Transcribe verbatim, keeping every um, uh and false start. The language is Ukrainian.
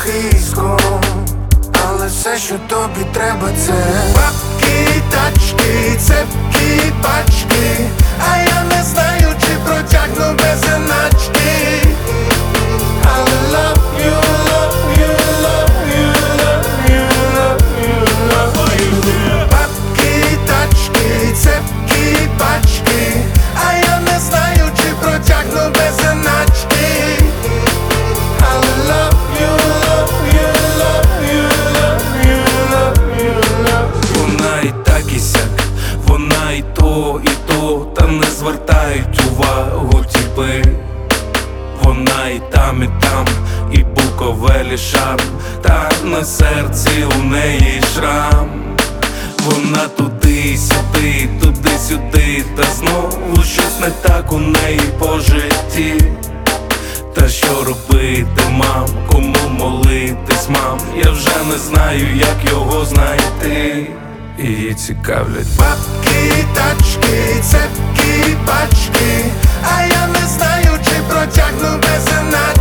хиськом, але все, що тобі треба, це бабки, тачки, цепкі пачки, а я не знаю, чи протягну без заначки. Але love you, love you, love you, love you, love you, love you. Бабки, тачки, цепкі пачки, а я не знаю, чи протягну без заначки. Але love you, love you, love you, love you, love you, love you. Вона і так і сяк, вона і то, і то, та не звертають увагу тіпи. Вона і там, і там, і Буковелі шарм, та на серці у неї шрам. Вона туди-сюди, туди-сюди, та знову щось не так у неї по житті. Та що робити, мам, кому молитись, мам, я вже не знаю, як його знайти. Її цікавлять бабки, тачки, цепкі пачки, а я не знаю, чи протягну без заначки.